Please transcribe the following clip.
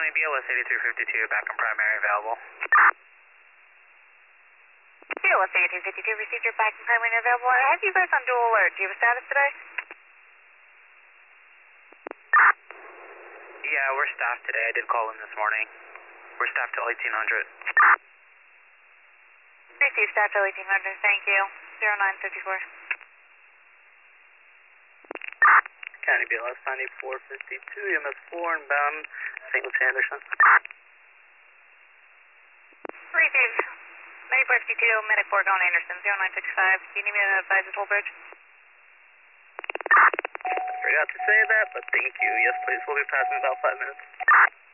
County BLS 8352, back on primary available. BLS 8352, received your back and primary available. I have you guys on dual alert. Do you have a status today? Yeah, we're staffed today. I did call in this morning. We're staffed till 1800. Received staff till 1800, thank you. 0954. County BLS 9452, EMS 4 inbound, St. Lucie Anderson. Received 9452, Medic 4 going Anderson, 0965. Do you need me to advise the toll bridge? Forgot to say that, but thank you. Yes, please. We'll be passing in about 5 minutes.